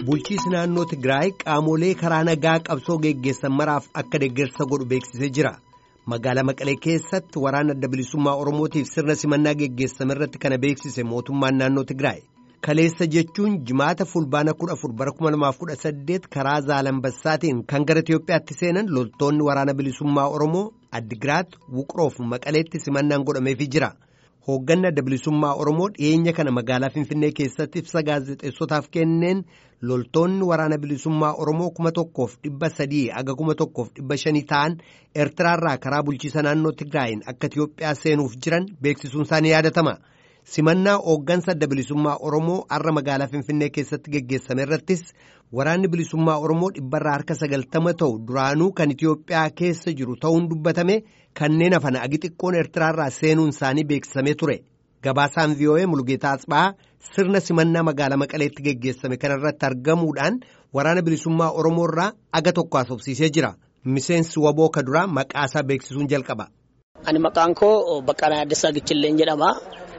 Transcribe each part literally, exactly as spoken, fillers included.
Bulchiinsi naannoo Tigraay qaamolee karaa nagaa qabsoo geggeessan maraaf akka deeggarsa godhu beeksisee jira. Magaalaa Maqalee keessatti waraana adda bilisummaa Oromootiif sirna simannaa geggeessame irratti kana beeksise mootummaan naannoo Tigraay. Kaleessa jechuun jimaata fulbaana kudha afur bara kuma lamaaf kudha saddeet karaa Zaalambassaatiin kan gara Itiyoophiyaatti seenan loltoonni waraana bilisummaa Oromoo Addigiraat Wuqroof Maqaleetti simannaan godhameefii jira. Hoogganni adda bilisummaa Oromoo dhiyeenya kana magaalaa Finfinnee keessatti ibsa gaazexeessotaaf kenneen loltoonni waraana bilisummaa Oromoo kuma tokkoof dhibba sadii aga kuma tokkoof dhibba shanii ta'an Eertiraarraa karaa bulchiinsa naannoo Tigraayin akka Itiyoophiyaa seenuuf jiran beeksisuun isaanii yaadatama. Simannaa hooggansa adda bilisummaa Oromoo har'a magaalaa Finfinnee keessatti geggeessame irrattis waraanni bilisummaa Oromoo dhibbarraa harka sagaltama ta'u duraanuu kan Itiyoophiyaa keessa jiru ta'uun dubbatame kanneen hafan agi xiqqoon Eertiraarraa seenuun isaanii beeksifamee ture. Gabaasaan V O A Mulgeetaa Atsbaa sirna simannaa magaalaa Maqaleetti geggeessame kanarratti argamuudhaan waraana bilisummaa Oromoo irraa aga tokko haasofsiisee jira. Miseensi Waboo Kaduraa maqaasaa beeksisuun jalqaba. Ani maqaan koo Baqqanaa Addasaa Gichilleen jedhama.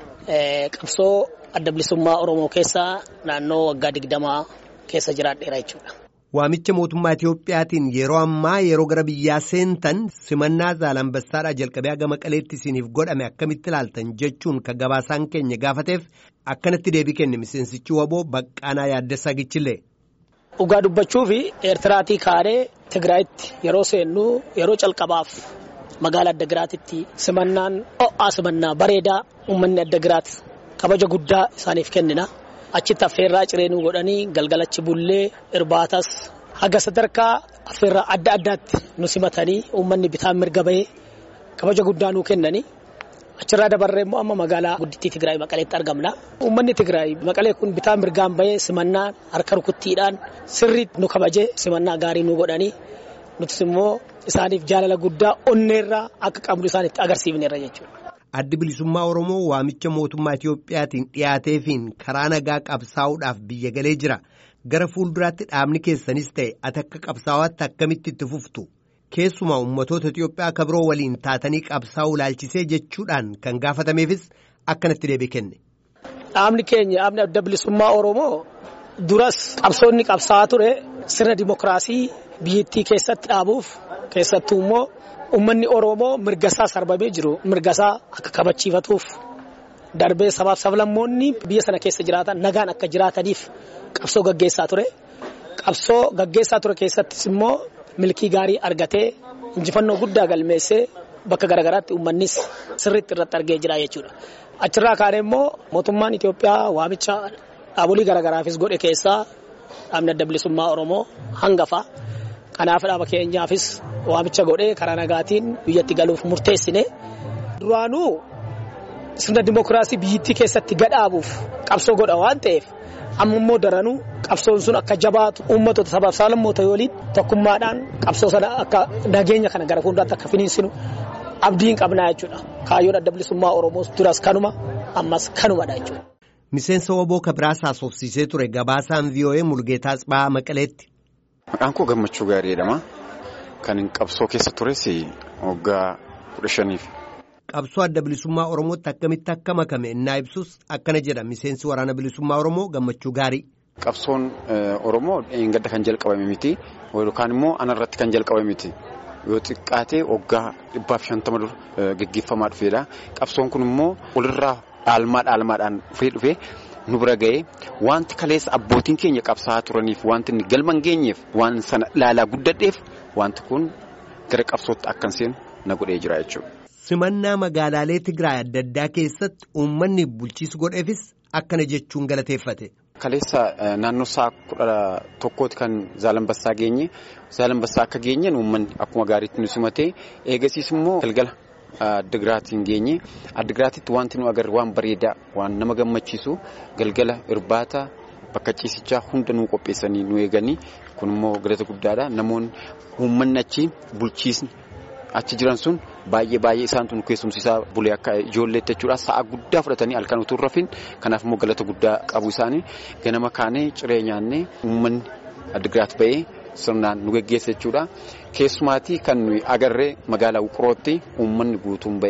Qabsoo adda bilisummaa Oromoo keessa naannoo waggaa digdamaa keessa jiraadheera jechuudha. Waamicha mootummaa Itiyoophiyaatiin yeroo ammaa yeroo gara biyyaa seentan simannaa Zaalambassaadhaa jalqabee aga Maqaleetti isiniif godhame akkamitti ilaaltan jechuun kan gabaasaan keenya gaafateef akkanatti deebii kenne miseensichi Waboo Baqqanaa Addasaa Gichillee. Dhugaa dubbachuu fi Eertiraatii kaaree Tigraayitti yeroo seennu yeroo calqabaaf magaalaa Addigiraatitti simannaan ho'aa simannaa bareedaa uummanni Addigiraat kabaja guddaa isaaniif kennina. Achitti affeerraa cireenuu godhanii galgalachi bullee irbaatas haga sadarkaa affeerraa adda addaatti nu simatanii uummanni bitaan mirga bahee kabaja guddaa nuu kennanii. Achirraa dabarree immoo amma magaalaa guddittii Tigraay Maqaleetti argamna. Uummanni Tigraay Maqalee kun bitaan mirgaan bahee simannaa harka rukuttiidhaan sirriitti nu kabajee simannaa gaarii nuu godhanii nutis immoo isaaniif jaalala guddaa onneerraa akka qabnu isaanitti agarsiifneerra jechuudha. Addi bilisummaa Oromoo waamicha mootummaa Itiyoophiyaatiin dhiyaateefiin karaa nagaa qabsaa'uudhaaf biyya galee jira. Gara fuulduraatti dhaabni keessanis ta'e ati akka qabsaa'aatti akkamitti itti fuftu? Keessumaa ummatoota Itiyoophiyaa akka biroo waliin taatanii qabsaa'uu ilaalchisee jechuudhaan kan gaafatameefis akkanatti deebii kenne. Dhaabni keenya dhaabni adda bilisummaa Oromoo duras qabsoonni qabsaa'aa ture sirna dimokiraasii biyyattii keessatti dhaabuuf keessattuu immoo uummanni Oromoo mirgasaa sarbamee jiru mirgasaa akka kabachiifatuuf darbee sabaaf sablammoonni biyya sana keessa jiraatan nagaan akka jiraataniif qabsoo gaggeessaa ture. Qabsoo gaggeessaa ture keessattis immoo milkii gaarii argatee injifannoo guddaa galmeessee bakka garaagaraatti uummannis sirriitti irratti argee jira jechuudha. Achirraa kaanee immoo mootummaan Itiyoophiyaa waamicha dhaabolee garaagaraafis godhe keessaa dhaabni adda bilisummaa Oromoo hangafa. Kanaaf dhaaba keenyaafis waamicha godhee karaa nagaatiin biyyatti galuuf murteessine. Duraanuu sirna dimokiraasii biyyattii keessatti gadhaabuuf qabsoo godha waan ta'eef amma immoo daranuu qabsoon sun akka jabaatu uummattoota sabaaf sablammoota waliin tokkummaadhaan qabsoo sana akka nageenya kana gara fuulduraatti akka finiinsinu abdiin qabnaa jechuudha. Kaayyoon adda bilisummaa Oromoos duras kanuma ammas kanumadha jechuudha. Miseensa Waboo Kabiraas haasofsiisee ture gabaasaan V O A Mulgeetaa Atsbaa Maqaleetti. Maqaan koo Gammachuu Gaarii jedhama. Kan hin qabsoo keessa tures waggaa kudha shaniif. Qabsoo adda bilisummaa Oromootti akkamitti akka makame innaa ibsus akkana jedha miseensi waraana bilisummaa Oromoo Gammachuu Gaarii. Qabsoon Oromoo gadda kan jalqabame miti yookaan immoo anarratti kan jalqabame miti. Yoo xiqqaatee waggaa dhibbaaf shantama dura gaggeeffamaa dhufeedha. Qabsoon kun immoo walirraa dhaalmaa dhaalmaadhaan dhufee dhufee nu bira ga'ee wanti kaleessa abbootiin keenya qabsaa'aa turaniif wanti inni galman geenyeef waan sana ilaalaa guddadheef wanti kun gara qabsootti akkan seenu na godhee jira jechuudha. Simannaa magaalaalee Tigraay adda addaa keessatti uummanni bulchiisu godheefis akkana jechuun galateeffate. Kaleessa naannoo sa'a kudha tokkooti kan Zaalambassaa geenye. Zaalambassaa akka geenyeen uummanni akkuma gaariitti nu simatee eegasiis immoo galgala Addigiraatiin geenye. Addigiraatitti wanti nu agarre waan bareedaa waan nama gammachiisu galgala irbaata bakka ciisichaa hunda nu qopheessanii nu eeganii kun immoo galata guddaadha. Namoonni uummanni achi bulchiisni achi jiran sun baay'ee baay'ee isaantu nu keessumsiisaa bulee akka ijoolleetti jechuudha. Sa'a guddaa fudhatanii halkan utuu rafin kanaaf immoo galata guddaa qabu isaanii ganama kaanee ciree nyaannee uummanni Addigiraat ba'ee sirnaan nu geggeessa jechuudha. Keessumaatii kan nuyi agarree magaalaa Wuqrootti uummanni guutuun ba'ee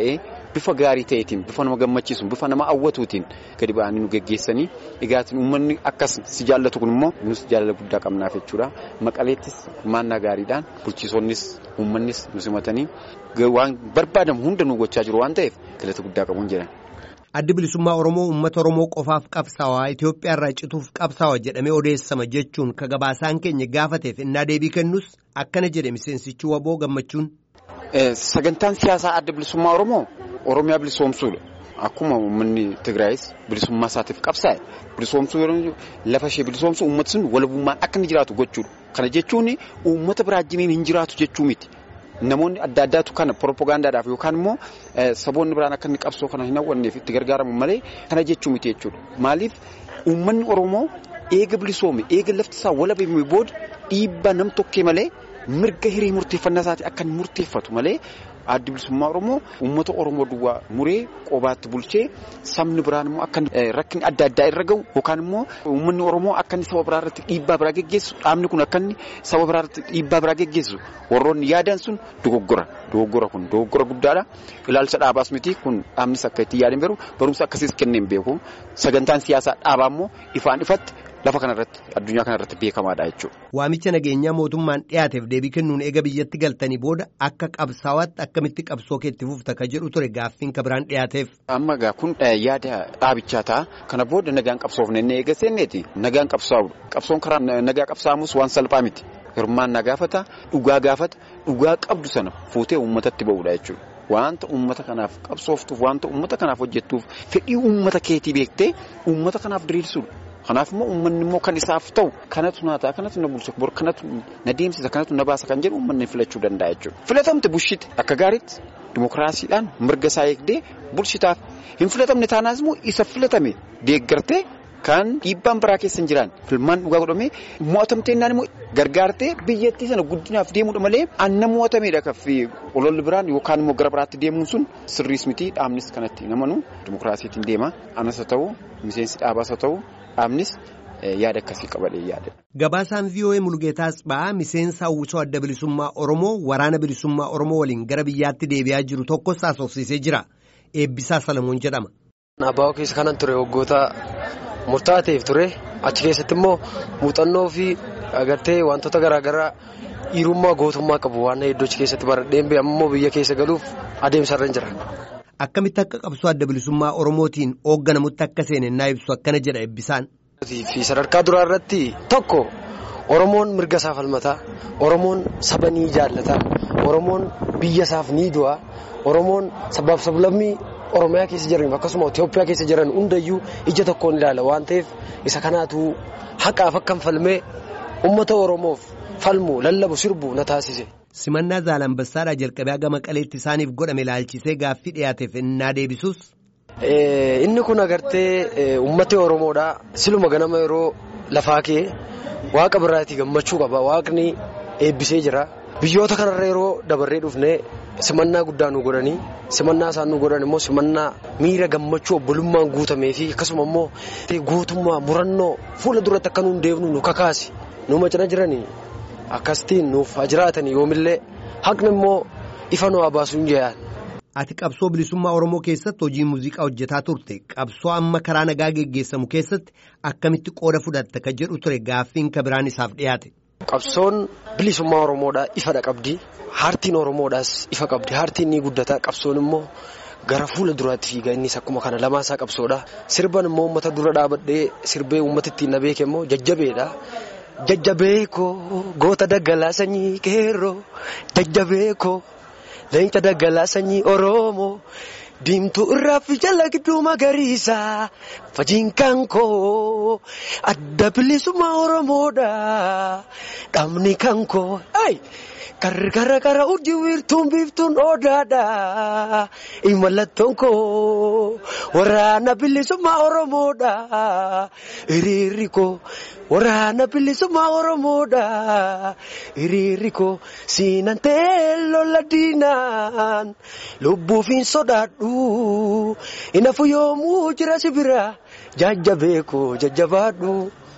bifa gaarii ta'eetiin bifa nama gammachiisuun bifa nama hawwatuutiin gadi ba'anii nu geggeessanii egaatiin uummanni akkas si jaallatu kun immoo nus jaalala guddaa qabnaaf jechuudha. Maqaleettis maannaa gaariidhaan bulchiisonnis uummannis nu simatanii waan barbaadamu hunda nu gochaa jiru waan ta'eef galata guddaa qabuun jedhan. Addi bilisummaa Oromoo uummata Oromoo qofaaf qabsaawaa Itoophiyaa irraa cituuf qabsaawaa jedhamee odeessama jechuun ka gabaasaan keenya gaafateef innaa deebii kennus akkana jedhe miseensichi waboo gammachuun. Sagantaan siyaasaa adda bilisummaa Oromoo Oromiyaa bilisoomsuudha. Akkuma uummanni Tigraayis bilisummaa isaatiif qabsaa'e bilisoomsuu lafa ishee bilisoomsuu uummati sun walabummaan akka inni jiraatu gochuudha. Kana jechuun uummata biraa wajjin hin jiraatu jechuu miti. Namoonni adda addaatu kana propagaandaadhaaf yookaan immoo saboonni biraan akka inni qabsoo kana hin hawwanneef itti gargaaramu malee kana jechuu miti jechuudha. Maaliif uummanni Oromoo eega bilisoome eega lafti isaa walabame booda dhiibbaa nam tokkee malee mirga hiree murteeffannaa isaati akka inni murteeffatu malee addi bilisummaa Oromoo uummata Oromoo duwwaa muree qobaatti bulchee sabni biraan immoo akka rakkinni adda addaa irra gahu yookaan immoo uummanni Oromoo akka inni saba biraa irratti dhiibbaa biraa geggeessu dhaabni kun akka inni saba biraa irratti dhiibbaa biraa geggeessu warroonni yaadan sun dogoggora dogoggora kun dogoggora guddaadha. Ilaalcha dhaabaas miti kun dhaabnis akka itti yaadan beeku barumsa akkasiis kenneen beeku sagantaan siyaasaa dhaabaa immoo ifaan ifatti lafa kanarratti addunyaa kanarratti beekamaadha jechuudha. Waamicha nageenyaa mootummaan dhiyaateef deebii kennuun eega biyyatti galtanii booda akka qabsaawaatti akkamitti qabsoo keetti fufta ka jedhu ture gaaffiin ka biraan dhiyaateef. Amma gaa kun yaada dhaabichaa ta'a. Kana booda nagaan qabsoofne inni eega seenneeti nagaan qabsaa'u. Qabsoon karaa nagaa qabsaamus waan salphaa miti. Hirmaannaa gaafata dhugaa gaafata dhugaa qabdu sana fuutee uummatatti ba'uudha jechuudha. Wanta uummata kanaaf qabsooftuuf wanta uummata kanaaf hojjettuuf fedhii uummata keetii beektee uummata kanaaf diriirsuudha. Kanaaf immoo uummanni immoo kan isaaf ta'u kanatu naa ta'a kanatu na bulcha bor kanatu na deemsisa kanatu na baasa kan jedhu uummanni filachuu danda'a jechuudha. Filatamte bulchite akka gaariitti dimokiraasiidhaan mirga isaa eegdee bulchitaaf hin filatamne taanaas immoo isa filatame deeggartee kan dhiibbaan biraa keessa hin jiraan filmaan dhugaa godhamee mo'atamtee innaan immoo gargaartee biyyattii sana guddinaaf deemuudha malee anna mo'atameedha kaffi ololli biraan yookaan immoo gara biraatti deemuun sun sirriis miti dhaabnis kanatti namanu dimokiraasiitiin deema anas haa ta'u miseensi dhaabaas haa ta'u. Dhaabnis yaada akkasii qabadee yaada. Gabaasaan V O A Mulgeetaas ba'aa miseensa hawwisoo adda bilisummaa Oromoo waraana bilisummaa Oromoo waliin gara biyyaatti deebi'aa jiru tokkos haasofsiisee jira. Eebbisaa Salamuun jedhama. Abbaa keessa kanan ture waggoota murtaateef ture achi keessatti immoo muuxannoo fi agartee wantoota garaagaraa dhiirummaa gootummaa qabu waan hedduu achi keessatti baradheen ammoo biyya keessa galuuf adeemsarra hin jira. Akkamitti akka qabsoo adda bilisummaa Oromootiin hoogganamutti akka seene naa ibsu akkana jedha Eebbisaan. Fi sadarkaa duraa irratti tokko Oromoon mirga isaa falmataa, Oromoon saba ni jaallata, Oromoon biyya isaaf ni du'a, Oromoon sabaaf sablammii Oromiyaa keessa jiran akkasuma Itoophiyaa keessa jiran hundayyuu ija tokkoon ilaala waan ta'eef isa kanaatu haqaaf akkan falmee uummata Oromoof falmu lallabu sirbu na taasise. Simannaa Zaalambassaadhaa jalqabee haga Maqaleetti isaaniif godhame ilaalchisee gaaffii dhiyaateef innaa deebisuus. Inni kun agartee uummata Oromoodhaa siluma ganama yeroo lafaa kee waaqa biraatii gammachuu qaba waaqni eebbisee jira biyyoota kanarra yeroo dabarree dhufnee simannaa guddaa nu godhanii simannaa isaan nu godhan immoo simannaa miira gammachuu obbolummaan guutamee fi akkasuma immoo gootummaa murannoo fuula duratti akka nuun deemnu nu kakaasi nu macana jiranii. Akkasitiin nuuf jiraatanii yoomillee haqni immoo ifa nu abaasuun jeyaan. Ati qabsoo bilisummaa Oromoo keessatti hojii muuziqaa hojjetaa turte qabsoo amma karaa nagaa geggeessamu keessatti akkamitti qooda fudhatta ka jedhu ture gaaffiin ka biraan isaaf dhiyaate. Qabsoon bilisummaa Oromoodhaa ifadha qabdi haartiin Oromoodhaas ifa qabdi haartiin ni guddata qabsoon immoo gara fuula duraatti fiiga innis akkuma kana lamaasaa qabsoodha sirban immoo uummata dura dhaabadhee sirbee uummata ittiin na beeke immoo jajjabeedha. Jajjabeeko goota daggalaa sanyii keerroo jajjabeeko leenca daggalaa sanyii Oromoo diimtuu irraa fi jala gidduu magariisa fajiin kan koo adda bilisummaa Oromoodha dhaabni kan koo gargara gara urjii wiirtuun biiftuun odaadha imallattoon koo waraana bilisummaa Oromoodha hiriirri koo waraana bilisummaa Oromoodha hiriirri koo siinan teelloo laddiinaan lubbuufiin sodaadhu inafu yoomuu jira sibira jajjabeekoo jajjabaadhu.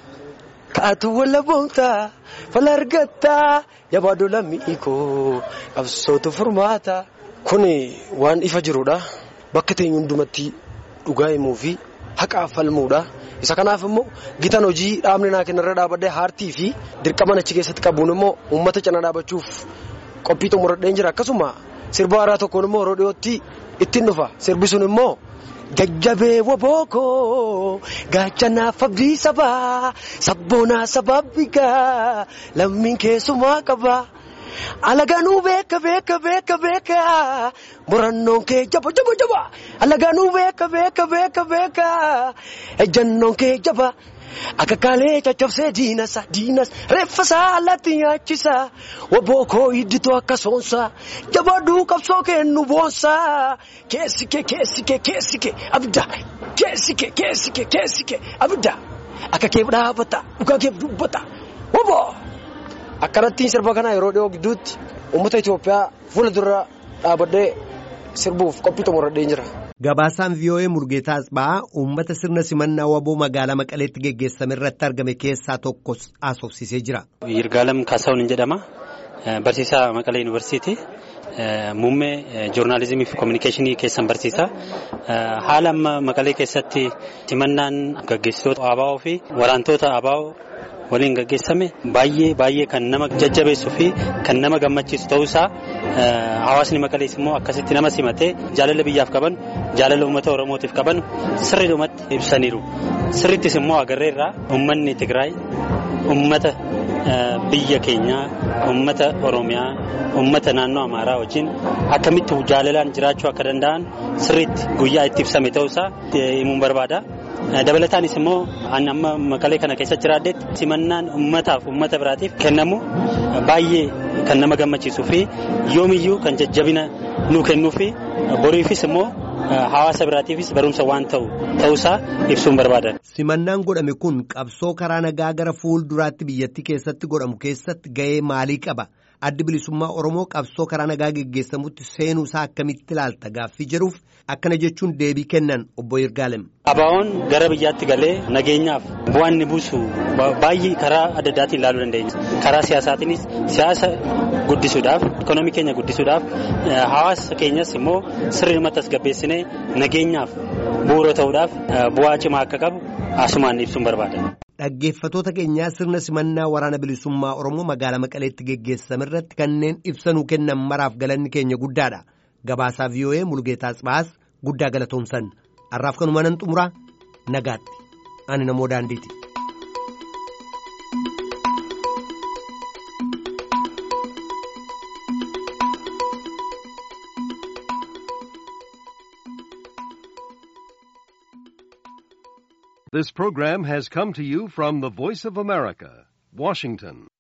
Kaatu wala boonta falargatta yabaaduu lammiikoo qabsootu furmaata. Kuni waan ifa jirudha. bakka teenyu hundumatti dhugaa himuu fi haqaaf falmuudha. Isa kanaaf immoo gitan hojii dhaabni naa kennarra dhaabadhee haartii fi dirqama achi keessatti qabuun immoo uummata cina dhaabachuuf qophii xumuradheen jira. Akkasuma sirba haaraa tokkoon immoo yeroo dhiyootti ittiin dhufa. Sirbi sun immoo jajjabee wabookoo gaachanaaf abdii sabaa sabboonaa sababbigaa lammiin keessumaa qabaa. Alaganuu beeka beeka beeka beeka murannoon kee jaba jaba jaba. Alaganuu beeka beeka beeka beeka ejjannoon kee jaba. Akka kaalee caccabsee diinasa diinas reeffasaa alatti nyaachisa. Wabookoo hidditu akka soonsa jabaaduu qabsoo kennu boonsa. Keessi kee keessi kee keessi kee abidda keessi kee keessi kee keessi kee abidda akka keef dhaabata dhugaa keef dubbata waboo. Akkanattiin sirba kana yeroo dhiyoo gidduutti uummata Itoophiyaa fuula dura dhaabadhee sirbuuf qophii xumuradheen jira. Gabaasaan V O A Mulugeetaa Asba'aa uummata sirna simannaa waboo magaalaa Maqaleetti geggeessame irratti argame keessaa tokko haasofsiisee jira. Yirgaalem Kaasaawun jedhama. Barsiisaa Maqalee Yuunivarsiitii. Muummee joornaalizimii fi kominikeeshinii keessan barsiisaa. Haala amma Maqalee keessatti simannaan gaggeessitoota A B O fi waraantoota A B O waliin gaggeessame baay'ee baay'ee kan nama jajjabeessuu fi kan nama gammachiisu ta'uusaa hawaasni Maqalees immoo akkasitti nama simatee jaalala biyyaaf qaban jaalala uummata Oromootiif qaban sirriidhumatti ibsaniiru. Sirrittis immoo agarreerraa uummanni Tigraay uummata biyya keenyaa uummata Oromiyaa uummata naannoo Amaaraa wajjin akkamitti jaalalaan jiraachuu akka danda'an sirriitti guyyaa itti ibsame ta'uusaa himuun barbaada. Dabalataanis immoo amma Maqalee kana keessatti jiraadhetti simannaan uummataaf uummata biraatiif kennamu baay'ee kan nama gammachiisuu fi yoomiyyuu kan jajjabina nuu kennuu fi boriifis immoo hawaasa biraatiifis barumsa waan ta'u ta'uusaa ibsuun barbaadan. Simannaan godhame kun qabsoo karaa nagaa gara fuulduraatti biyyattii keessatti godhamu keessatti ga'ee maalii qaba? Addi bilisummaa Oromoo qabsoo karaa nagaa geggeessamutti seenuusaa akkamitti ilaalta gaaffii jedhuuf akkana jechuun deebii kennan obbo Yirgaalem. A B O'n gara biyyaatti galee nageenyaaf bu'aan inni buusu baay'ee karaa adda addaatiin ilaaluu dandeenya. Karaa siyaasaatiinis siyaasa guddisuudhaaf, ikoonoomii keenya guddisuudhaaf, hawaasa keenyas immoo sirriitti tasgabbeessinee nageenyaaf bu'uura ta'uudhaaf bu'aa cimaa akka qabu asumaan ibsuun barbaada. Dhaggeeffatoota keenyaa sirna simannaa waraana bilisummaa Oromoo magaalaa Maqaleetti geggeessame irratti kanneen ibsanuu kennan maraaf galanni keenya guddaadha. Gabaasaa V O A Mulugeetaa Asba'aas guddaa galatoomsan. Har'aaf kanuma nan xumuraa nagaatti. Ani namoo daandiiti. This program has come to you from the Voice of America, Washington.